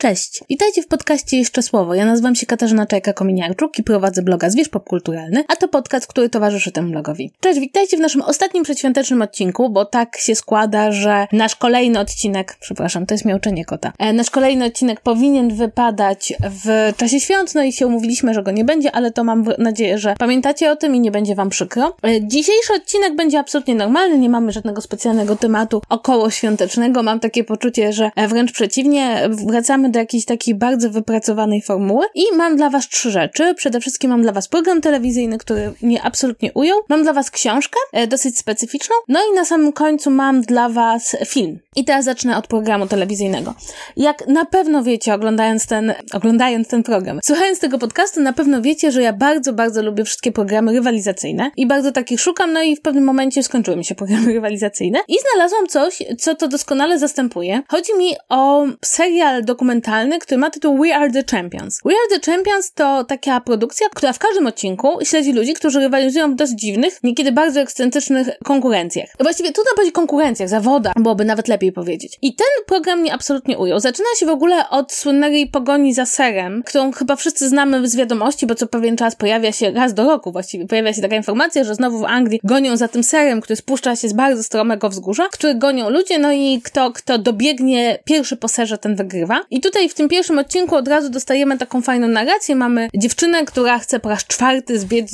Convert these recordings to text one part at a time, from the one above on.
Cześć, witajcie w podcaście Jeszcze Słowo. Ja nazywam się Katarzyna Czajka-Kominiarczuk i prowadzę bloga Zwierz Popkulturalny, a to podcast, który towarzyszy temu blogowi. Cześć, witajcie w naszym ostatnim przedświątecznym odcinku, bo tak się składa, że nasz kolejny odcinek, to jest miauczenie kota, nasz kolejny odcinek powinien wypadać w czasie świąt, no i się umówiliśmy, że go nie będzie, ale to mam nadzieję, że pamiętacie o tym i nie będzie wam przykro. Dzisiejszy odcinek będzie absolutnie normalny, nie mamy żadnego specjalnego tematu okołoświątecznego, mam takie poczucie, że wręcz przeciwnie, wracamy do jakiejś takiej bardzo wypracowanej formuły i mam dla was 3 rzeczy. Przede wszystkim mam dla was program telewizyjny, który mnie absolutnie ujął. Mam dla was książkę, dosyć specyficzną. No i na samym końcu mam dla was film. I teraz zacznę od programu telewizyjnego. Jak na pewno wiecie, oglądając ten program, słuchając tego podcastu, na pewno wiecie, że ja bardzo, bardzo lubię wszystkie programy rywalizacyjne i bardzo takich szukam, no i w pewnym momencie skończyły mi się programy rywalizacyjne i znalazłam coś, co to doskonale zastępuje. Chodzi mi o serial dokumentalny, który ma tytuł We Are The Champions. We Are The Champions to taka produkcja, która w każdym odcinku śledzi ludzi, którzy rywalizują w dość dziwnych, niekiedy bardzo ekscentrycznych konkurencjach. Właściwie trudno powiedzieć konkurencjach, zawodach, byłoby nawet lepiej powiedzieć. I ten program mnie absolutnie ujął. Zaczyna się w ogóle od słynnej pogoni za serem, którą chyba wszyscy znamy z wiadomości, bo co pewien czas pojawia się, raz do roku właściwie, pojawia się taka informacja, że znowu w Anglii gonią za tym serem, który spuszcza się z bardzo stromego wzgórza, który gonią ludzie, no i kto dobiegnie pierwszy po serze, ten wygrywa. I tutaj w tym pierwszym odcinku od razu dostajemy taką fajną narrację. Mamy dziewczynę, która chce po raz 4 zbiec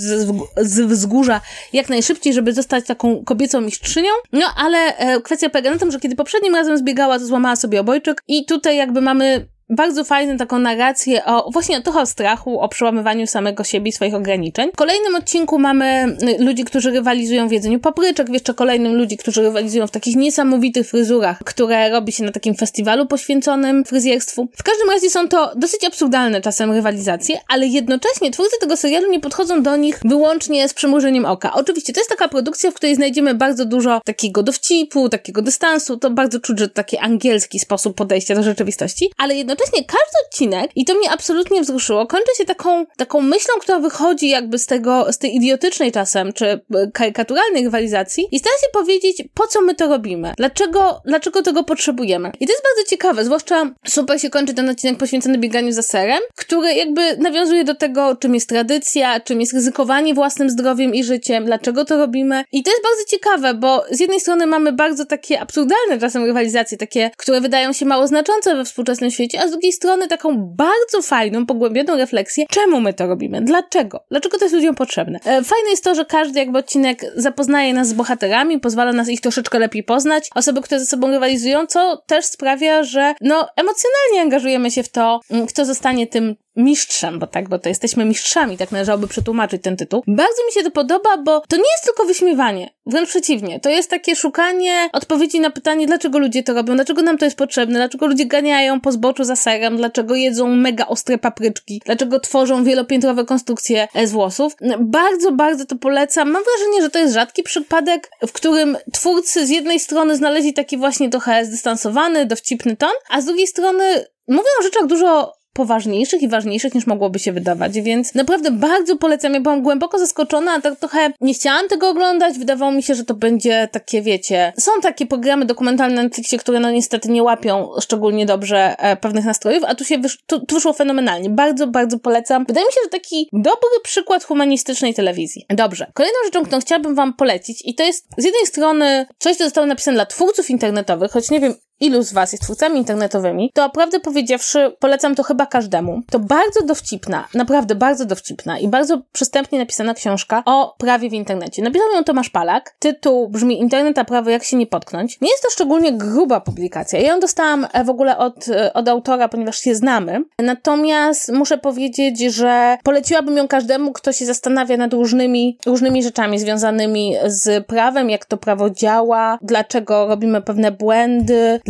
z wzgórza jak najszybciej, żeby zostać taką kobiecą mistrzynią. No ale kwestia polega na tym, że kiedy poprzednim razem zbiegała, to złamała sobie obojczyk i tutaj jakby mamy bardzo fajną taką narrację właśnie trochę o strachu, o przełamywaniu samego siebie i swoich ograniczeń. W kolejnym odcinku mamy ludzi, którzy rywalizują w jedzeniu papryczek, jeszcze kolejnym ludzi, którzy rywalizują w takich niesamowitych fryzurach, które robi się na takim festiwalu poświęconym fryzjerstwu. W każdym razie są to dosyć absurdalne czasem rywalizacje, ale jednocześnie twórcy tego serialu nie podchodzą do nich wyłącznie z przymrużeniem oka. Oczywiście to jest taka produkcja, w której znajdziemy bardzo dużo takiego dowcipu, takiego dystansu, to bardzo czuć, że to taki angielski sposób podejścia do rzeczywistości, ale jednocześnie każdy odcinek, i to mnie absolutnie wzruszyło, kończy się taką myślą, która wychodzi jakby z tej idiotycznej czasem, czy karykaturalnej rywalizacji i stara się powiedzieć, po co my to robimy, dlaczego tego potrzebujemy. I to jest bardzo ciekawe, zwłaszcza super się kończy ten odcinek poświęcony bieganiu za serem, który jakby nawiązuje do tego, czym jest tradycja, czym jest ryzykowanie własnym zdrowiem i życiem, dlaczego to robimy. I to jest bardzo ciekawe, bo z jednej strony mamy bardzo takie absurdalne czasem rywalizacje, takie, które wydają się mało znaczące we współczesnym świecie, a z drugiej strony taką bardzo fajną, pogłębioną refleksję, czemu my to robimy, dlaczego to jest ludziom potrzebne. Fajne jest to, że każdy jakby odcinek zapoznaje nas z bohaterami, pozwala nas ich troszeczkę lepiej poznać, osoby, które ze sobą rywalizują, co też sprawia, że emocjonalnie angażujemy się w to, kto zostanie tym mistrzem, bo to jesteśmy mistrzami, tak należałoby przetłumaczyć ten tytuł. Bardzo mi się to podoba, bo to nie jest tylko wyśmiewanie, wręcz przeciwnie. To jest takie szukanie odpowiedzi na pytanie, dlaczego ludzie to robią, dlaczego nam to jest potrzebne, dlaczego ludzie ganiają po zboczu za serem, dlaczego jedzą mega ostre papryczki, dlaczego tworzą wielopiętrowe konstrukcje z włosów. Bardzo, bardzo to polecam. Mam wrażenie, że to jest rzadki przypadek, w którym twórcy z jednej strony znaleźli taki właśnie trochę zdystansowany, dowcipny ton, a z drugiej strony mówią o rzeczach dużo poważniejszych i ważniejszych niż mogłoby się wydawać, więc naprawdę bardzo polecam. Ja byłam głęboko zaskoczona, a tak trochę nie chciałam tego oglądać, wydawało mi się, że to będzie takie, wiecie, są takie programy dokumentalne na Netflixie, które niestety nie łapią szczególnie dobrze pewnych nastrojów, a tu wyszło fenomenalnie. Bardzo, bardzo polecam. Wydaje mi się, że taki dobry przykład humanistycznej telewizji. Dobrze. Kolejną rzeczą, którą chciałabym wam polecić i to jest z jednej strony coś, co zostało napisane dla twórców internetowych, choć nie wiem, ilu z was jest twórcami internetowymi, to prawdę powiedziawszy, polecam to chyba każdemu. To bardzo dowcipna, naprawdę bardzo dowcipna i bardzo przystępnie napisana książka o prawie w internecie. Napisał ją Tomasz Palak. Tytuł brzmi Internet a prawo, jak się nie potknąć. Nie jest to szczególnie gruba publikacja. Ja ją dostałam w ogóle od autora, ponieważ się znamy. Natomiast muszę powiedzieć, że poleciłabym ją każdemu, kto się zastanawia nad różnymi rzeczami związanymi z prawem, jak to prawo działa, dlaczego robimy pewne błędy,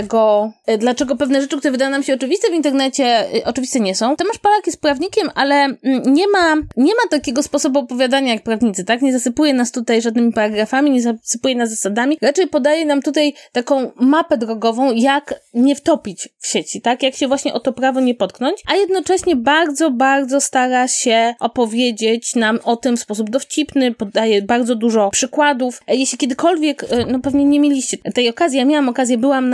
dlaczego pewne rzeczy, które wydają nam się oczywiste w internecie, oczywiste nie są. Tomasz Palak jest prawnikiem, ale nie ma takiego sposobu opowiadania jak prawnicy, tak? Nie zasypuje nas tutaj żadnymi paragrafami, nie zasypuje nas zasadami, raczej podaje nam tutaj taką mapę drogową, jak nie wtopić w sieci, tak? Jak się właśnie o to prawo nie potknąć, a jednocześnie bardzo, bardzo stara się opowiedzieć nam o tym w sposób dowcipny, podaje bardzo dużo przykładów. Jeśli kiedykolwiek, pewnie nie mieliście tej okazji, ja miałam okazję, byłam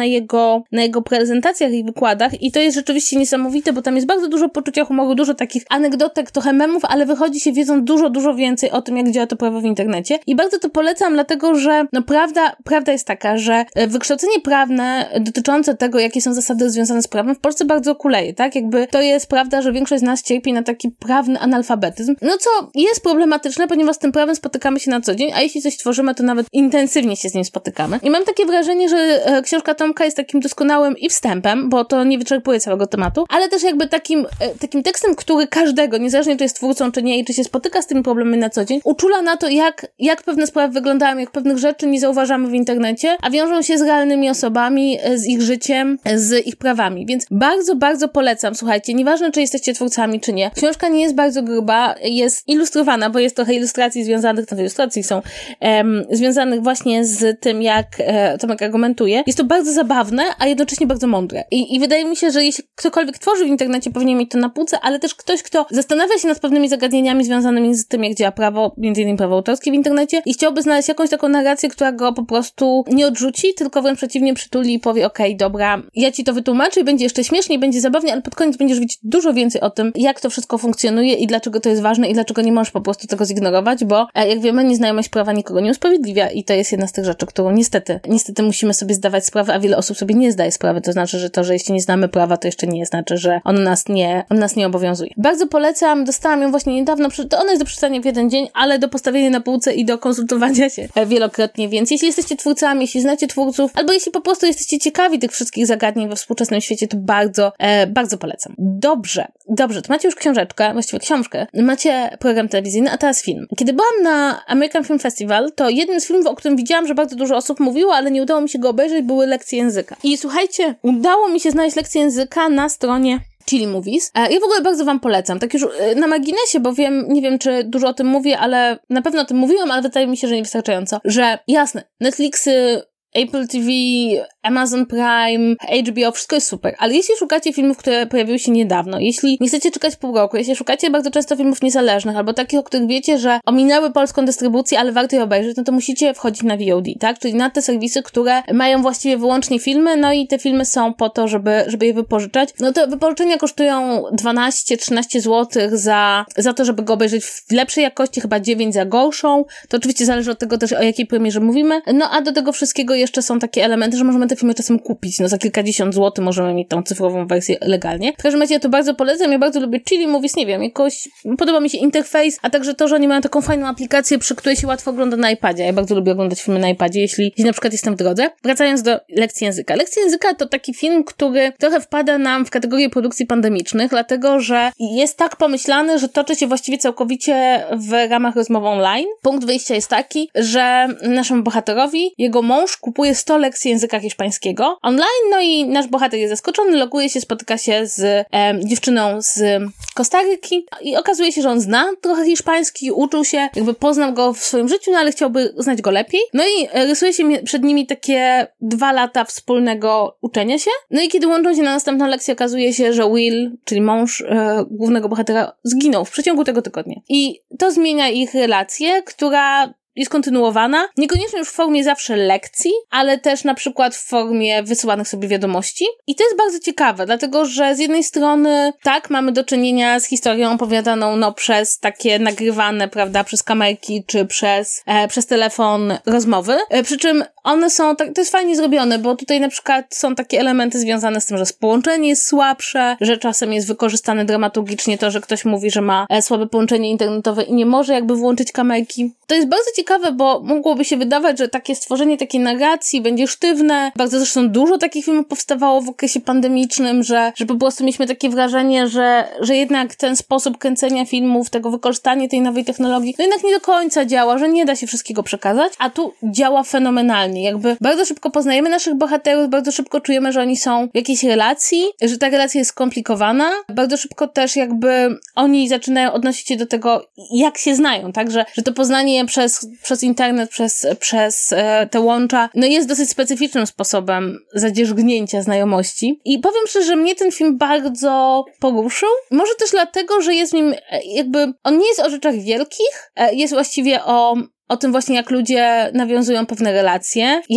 na jego prezentacjach i wykładach i to jest rzeczywiście niesamowite, bo tam jest bardzo dużo poczucia humoru, dużo takich anegdotek, trochę memów, ale wychodzi się wiedząc dużo więcej o tym, jak działa to prawo w internecie i bardzo to polecam, dlatego że no prawda jest taka, że wykształcenie prawne dotyczące tego, jakie są zasady związane z prawem w Polsce bardzo kuleje, tak? Jakby to jest prawda, że większość z nas cierpi na taki prawny analfabetyzm, no co jest problematyczne, ponieważ z tym prawem spotykamy się na co dzień, a jeśli coś tworzymy, to nawet intensywnie się z nim spotykamy. I mam takie wrażenie, że książka Tomka jest takim doskonałym i wstępem, bo to nie wyczerpuje całego tematu, ale też jakby takim tekstem, który każdego, niezależnie czy jest twórcą, czy nie, i czy się spotyka z tymi problemami na co dzień, uczula na to, jak pewne sprawy wyglądają, jak pewnych rzeczy nie zauważamy w internecie, a wiążą się z realnymi osobami, z ich życiem, z ich prawami. Więc bardzo polecam, słuchajcie, nieważne, czy jesteście twórcami, czy nie. Książka nie jest bardzo gruba, jest ilustrowana, bo jest trochę ilustracji związanych, te ilustracje są związanych właśnie z tym, jak Tomek argumentuje. Jest to bardzo zabawne, a jednocześnie bardzo mądre. I wydaje mi się, że jeśli ktokolwiek tworzy w internecie, powinien mieć to na półce, ale też ktoś, kto zastanawia się nad pewnymi zagadnieniami związanymi z tym, jak działa prawo, między innymi prawo autorskie w internecie i chciałby znaleźć jakąś taką narrację, która go po prostu nie odrzuci, tylko wręcz przeciwnie przytuli i powie, okej, dobra, ja ci to wytłumaczę i będzie jeszcze śmiesznie, będzie zabawnie, ale pod koniec będziesz wiedzieć dużo więcej o tym, jak to wszystko funkcjonuje i dlaczego to jest ważne i dlaczego nie możesz po prostu tego zignorować, bo jak wiemy, nieznajomość prawa nikogo nie usprawiedliwia i to jest jedna z tych rzeczy, którą niestety musimy sobie zdawać sprawę, a wiele osób sobie nie zdaje sprawy. To znaczy, że to, że jeśli nie znamy prawa, to jeszcze nie znaczy, że on nas nie obowiązuje. Bardzo polecam, dostałam ją właśnie niedawno, to ona jest do przeczytania w jeden dzień, ale do postawienia na półce i do konsultowania się wielokrotnie, więc jeśli jesteście twórcami, jeśli znacie twórców, albo jeśli po prostu jesteście ciekawi tych wszystkich zagadnień we współczesnym świecie, to bardzo polecam. Dobrze, to macie już książeczkę, właściwie książkę, macie program telewizyjny, a teraz film. Kiedy byłam na American Film Festival, to jednym z filmów, o którym widziałam, że bardzo dużo osób mówiło, ale nie udało mi się go obejrzeć, były lekcje języka. I słuchajcie, udało mi się znaleźć lekcje języka na stronie Chili Movies. Ja w ogóle bardzo wam polecam. Tak już na marginesie, bo nie wiem, czy dużo o tym mówię, ale na pewno o tym mówiłam, ale wydaje mi się, że niewystarczająco. Że jasne, Netflixy, Apple TV, Amazon Prime, HBO, wszystko jest super, ale jeśli szukacie filmów, które pojawiły się niedawno, jeśli nie chcecie czekać pół roku, jeśli szukacie bardzo często filmów niezależnych, albo takich, o których wiecie, że ominęły polską dystrybucję, ale warto je obejrzeć, no to musicie wchodzić na VOD, tak? Czyli na te serwisy, które mają właściwie wyłącznie filmy, no i te filmy są po to, żeby je wypożyczać. No to wypożyczenia kosztują 12-13 zł za to, żeby go obejrzeć w lepszej jakości, chyba 9 za gorszą. To oczywiście zależy od tego też, o jakiej premierze mówimy. No a do tego wszystkiego jeszcze są takie elementy, że możemy te filmy czasem kupić. No za kilkadziesiąt złotych możemy mieć tą cyfrową wersję legalnie. W każdym razie ja to bardzo polecam. Ja bardzo lubię Chili Movies, nie wiem, jakoś podoba mi się interfejs, a także to, że oni mają taką fajną aplikację, przy której się łatwo ogląda na iPadzie. Ja bardzo lubię oglądać filmy na iPadzie, jeśli na przykład jestem w drodze. Wracając do lekcji języka. Lekcja języka to taki film, który trochę wpada nam w kategorię produkcji pandemicznych, dlatego, że jest tak pomyślany, że toczy się właściwie całkowicie w ramach rozmowy online. Punkt wyjścia jest taki, że naszemu bohaterowi jego mąż kupuje 100 lekcji języka hiszpańskiego online, no i nasz bohater jest zaskoczony, loguje się, spotyka się z dziewczyną z Kostaryki i okazuje się, że on zna trochę hiszpański, uczył się, jakby poznał go w swoim życiu, no ale chciałby znać go lepiej. No i rysuje się przed nimi takie 2 lata wspólnego uczenia się. No i kiedy łączą się na następną lekcję, okazuje się, że Will, czyli mąż głównego bohatera, zginął w przeciągu tego tygodnia. I to zmienia ich relację, która jest kontynuowana, niekoniecznie już w formie zawsze lekcji, ale też na przykład w formie wysyłanych sobie wiadomości. I to jest bardzo ciekawe, dlatego że z jednej strony tak, mamy do czynienia z historią opowiadaną przez takie nagrywane, prawda, przez kamerki czy przez telefon rozmowy, przy czym one są, to jest fajnie zrobione, bo tutaj na przykład są takie elementy związane z tym, że połączenie jest słabsze, że czasem jest wykorzystane dramaturgicznie to, że ktoś mówi, że ma słabe połączenie internetowe i nie może jakby włączyć kamerki. To jest bardzo ciekawe, bo mogłoby się wydawać, że takie stworzenie takiej narracji będzie sztywne. Bardzo zresztą dużo takich filmów powstawało w okresie pandemicznym, że po prostu mieliśmy takie wrażenie, że jednak ten sposób kręcenia filmów, tego wykorzystanie tej nowej technologii, no jednak nie do końca działa, że nie da się wszystkiego przekazać, a tu działa fenomenalnie. Jakby bardzo szybko poznajemy naszych bohaterów, bardzo szybko czujemy, że oni są w jakiejś relacji, że ta relacja jest skomplikowana. Bardzo szybko też jakby oni zaczynają odnosić się do tego, jak się znają, tak? Że to poznanie przez internet, przez te łącza, no jest dosyć specyficznym sposobem zadzierzgnięcia znajomości. I powiem szczerze, że mnie ten film bardzo poruszył. Może też dlatego, że jest w nim jakby, on nie jest o rzeczach wielkich, jest właściwie o tym właśnie, jak ludzie nawiązują pewne relacje, jak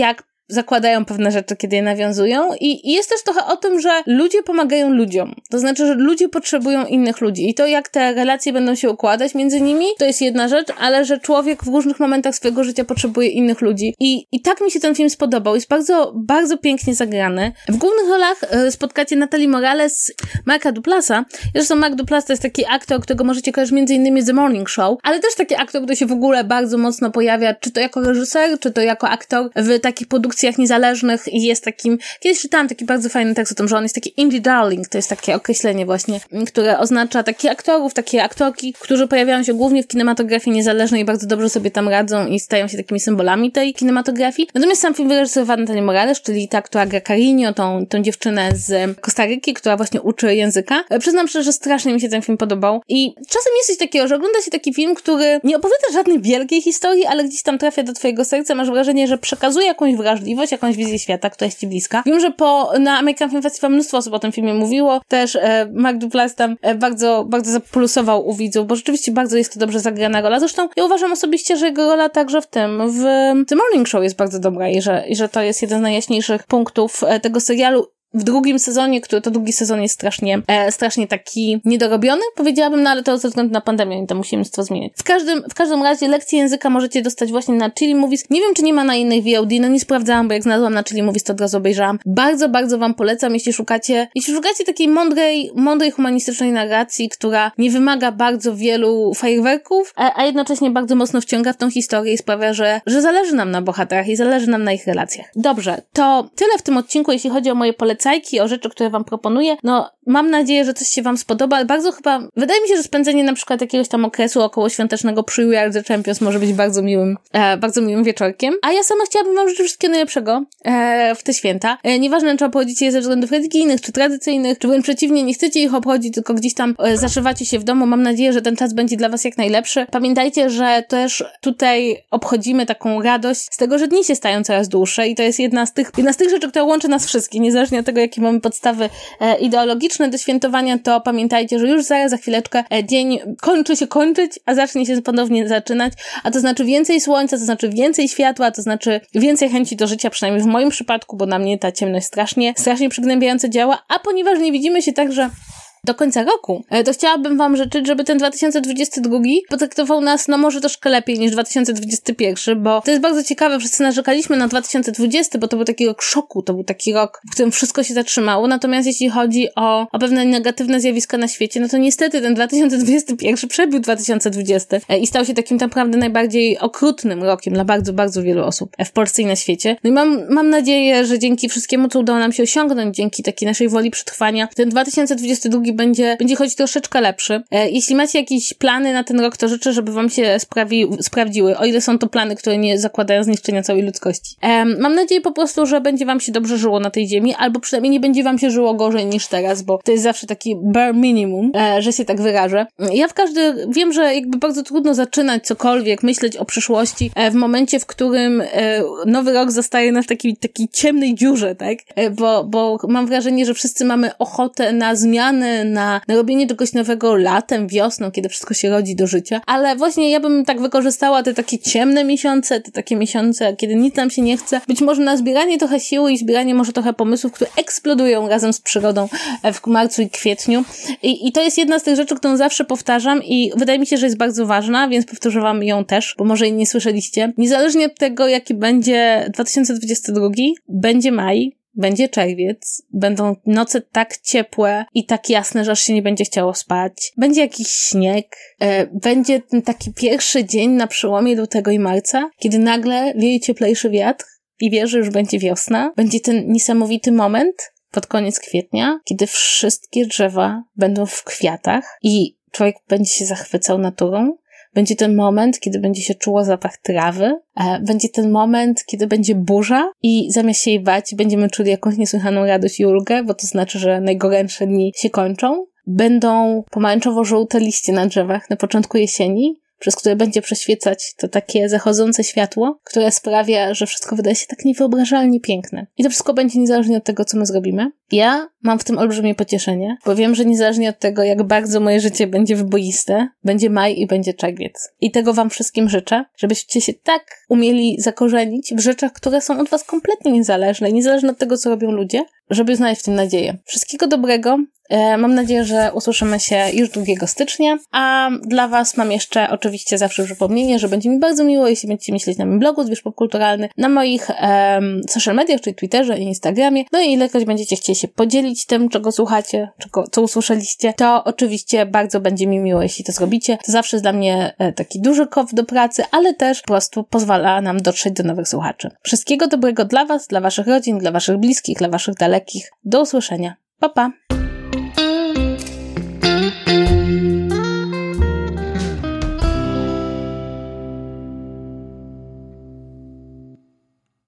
zakładają pewne rzeczy, kiedy je nawiązują i jest też trochę o tym, że ludzie pomagają ludziom. To znaczy, że ludzie potrzebują innych ludzi i to, jak te relacje będą się układać między nimi, to jest jedna rzecz, ale że człowiek w różnych momentach swojego życia potrzebuje innych ludzi. I tak mi się ten film spodobał. Jest bardzo, bardzo pięknie zagrany. W głównych rolach spotkacie Natalie Morales, Marka Duplassa. Zresztą Mark Duplass to jest taki aktor, którego możecie kojarzyć między innymi z The Morning Show, ale też taki aktor, który się w ogóle bardzo mocno pojawia, czy to jako reżyser, czy to jako aktor w takich produkcjach niezależnych i jest takim, kiedyś czytałam taki bardzo fajny tekst o tym, że on jest taki indie darling, to jest takie określenie właśnie, które oznacza takich aktorów, takie aktorki, którzy pojawiają się głównie w kinematografii niezależnej i bardzo dobrze sobie tam radzą i stają się takimi symbolami tej kinematografii. Natomiast sam film wyreżyserowała Natalia Morales, czyli ta, która gra Carinio, tą dziewczynę z Kostaryki, która właśnie uczy języka. Przyznam szczerze, że strasznie mi się ten film podobał i czasem jest coś takiego, że ogląda się taki film, który nie opowiada żadnej wielkiej historii, ale gdzieś tam trafia do twojego serca, masz wrażenie, że przekazuje jakąś wrażliwość, jakąś wizję świata, która jest ci bliska. Wiem, że na American Film Festival mnóstwo osób o tym filmie mówiło, też Mark Duplass tam bardzo, bardzo zapulsował u widzów, bo rzeczywiście bardzo jest to dobrze zagrana rola. Zresztą ja uważam osobiście, że jego rola także w The Morning Show jest bardzo dobra i że to jest jeden z najjaśniejszych punktów tego serialu. W drugim sezonie, który to drugi sezon jest strasznie taki niedorobiony, powiedziałabym, no ale to ze względu na pandemię i to musimy mnóstwo zmieniać. W każdym razie lekcje języka możecie dostać właśnie na Chili Movies. Nie wiem, czy nie ma na innych VOD, no nie sprawdzałam, bo jak znalazłam na Chili Movies, to od razu obejrzałam. Bardzo, bardzo wam polecam, jeśli szukacie takiej mądrej, humanistycznej narracji, która nie wymaga bardzo wielu fajerwerków, a jednocześnie bardzo mocno wciąga w tą historię i sprawia, że zależy nam na bohaterach i zależy nam na ich relacjach. Dobrze, to tyle w tym odcinku, jeśli chodzi o moje polecajki, o rzeczy, które wam proponuję. No, mam nadzieję, że coś się wam spodoba, ale bardzo wydaje mi się, że spędzenie na przykład jakiegoś tam okresu okołoświątecznego przy We Are The Champions może być bardzo miłym wieczorkiem. A ja sama chciałabym wam życzyć wszystkiego najlepszego w te święta. Nieważne, czy obchodzicie je ze względów religijnych, czy tradycyjnych, czy wręcz przeciwnie, nie chcecie ich obchodzić, tylko gdzieś tam zaszywacie się w domu. Mam nadzieję, że ten czas będzie dla was jak najlepszy. Pamiętajcie, że też tutaj obchodzimy taką radość z tego, że dni się stają coraz dłuższe i to jest jedna z tych rzeczy, która łączy nas wszystkich, niezależnie od tego, jakie mamy podstawy ideologiczne do świętowania, to pamiętajcie, że już za chwileczkę dzień kończy się kończyć, a zacznie się ponownie zaczynać, a to znaczy więcej słońca, to znaczy więcej światła, to znaczy więcej chęci do życia, przynajmniej w moim przypadku, bo na mnie ta ciemność strasznie przygnębiająco działa, a ponieważ nie widzimy się także do końca roku, to chciałabym wam życzyć, żeby ten 2022 potraktował nas, no może troszkę lepiej niż 2021, bo to jest bardzo ciekawe, wszyscy narzekaliśmy na 2020, bo to był taki rok szoku, to był taki rok, w którym wszystko się zatrzymało, natomiast jeśli chodzi o pewne negatywne zjawiska na świecie, no to niestety ten 2021 przebił 2020 i stał się takim naprawdę najbardziej okrutnym rokiem dla bardzo, bardzo wielu osób w Polsce i na świecie. No i mam nadzieję, że dzięki wszystkiemu, co udało nam się osiągnąć, dzięki takiej naszej woli przetrwania, ten 2022 będzie choć troszeczkę lepszy. Jeśli macie jakieś plany na ten rok, to życzę, żeby wam się sprawdziły, o ile są to plany, które nie zakładają zniszczenia całej ludzkości. Mam nadzieję po prostu, że będzie wam się dobrze żyło na tej ziemi, albo przynajmniej nie będzie wam się żyło gorzej niż teraz, bo to jest zawsze taki bare minimum, że się tak wyrażę. Ja wiem, że jakby bardzo trudno zaczynać cokolwiek, myśleć o przyszłości w momencie, w którym nowy rok zostaje nas w takiej ciemnej dziurze, tak? Bo mam wrażenie, że wszyscy mamy ochotę na zmiany, na robienie czegoś nowego latem, wiosną, kiedy wszystko się rodzi do życia. Ale właśnie ja bym tak wykorzystała te takie ciemne miesiące, te takie miesiące, kiedy nic nam się nie chce. Być może na zbieranie trochę siły i zbieranie może trochę pomysłów, które eksplodują razem z przyrodą w marcu i kwietniu. I to jest jedna z tych rzeczy, którą zawsze powtarzam i wydaje mi się, że jest bardzo ważna, więc powtórzę wam ją też, bo może jej nie słyszeliście. Niezależnie od tego, jaki będzie 2022, będzie maj, będzie czerwiec, będą noce tak ciepłe i tak jasne, że aż się nie będzie chciało spać. Będzie jakiś śnieg, będzie ten taki pierwszy dzień na przełomie lutego i marca, kiedy nagle wieje cieplejszy wiatr i wie, że już będzie wiosna. Będzie ten niesamowity moment pod koniec kwietnia, kiedy wszystkie drzewa będą w kwiatach i człowiek będzie się zachwycał naturą. Będzie ten moment, kiedy będzie się czuło zapach trawy. Będzie ten moment, kiedy będzie burza i zamiast się jej bać, będziemy czuli jakąś niesłychaną radość i ulgę, bo to znaczy, że najgorętsze dni się kończą. Będą pomarańczowo-żółte liście na drzewach na początku jesieni. przez które będzie przeświecać to takie zachodzące światło, które sprawia, że wszystko wydaje się tak niewyobrażalnie piękne. I to wszystko będzie niezależnie od tego, co my zrobimy. Ja mam w tym olbrzymie pocieszenie, bo wiem, że niezależnie od tego, jak bardzo moje życie będzie wyboiste, będzie maj i będzie czerwiec. I tego wam wszystkim życzę, żebyście się tak umieli zakorzenić w rzeczach, które są od was kompletnie niezależne i niezależne od tego, co robią ludzie, żeby znaleźć w tym nadzieję. Wszystkiego dobrego. Mam nadzieję, że usłyszymy się już 2 stycznia, a dla was mam jeszcze oczywiście zawsze przypomnienie, że będzie mi bardzo miło, jeśli będziecie myśleć na moim blogu Zwierz Popkulturalny, na moich social mediach, czyli Twitterze i Instagramie. No i ilekroć będziecie chcieli się podzielić tym, czego słuchacie, co usłyszeliście, to oczywiście bardzo będzie mi miło, jeśli to zrobicie. To zawsze jest dla mnie taki duży kop do pracy, ale też po prostu pozwala nam dotrzeć do nowych słuchaczy. Wszystkiego dobrego dla was, dla waszych rodzin, dla waszych bliskich, dla waszych dalekich. Do usłyszenia. Pa, pa!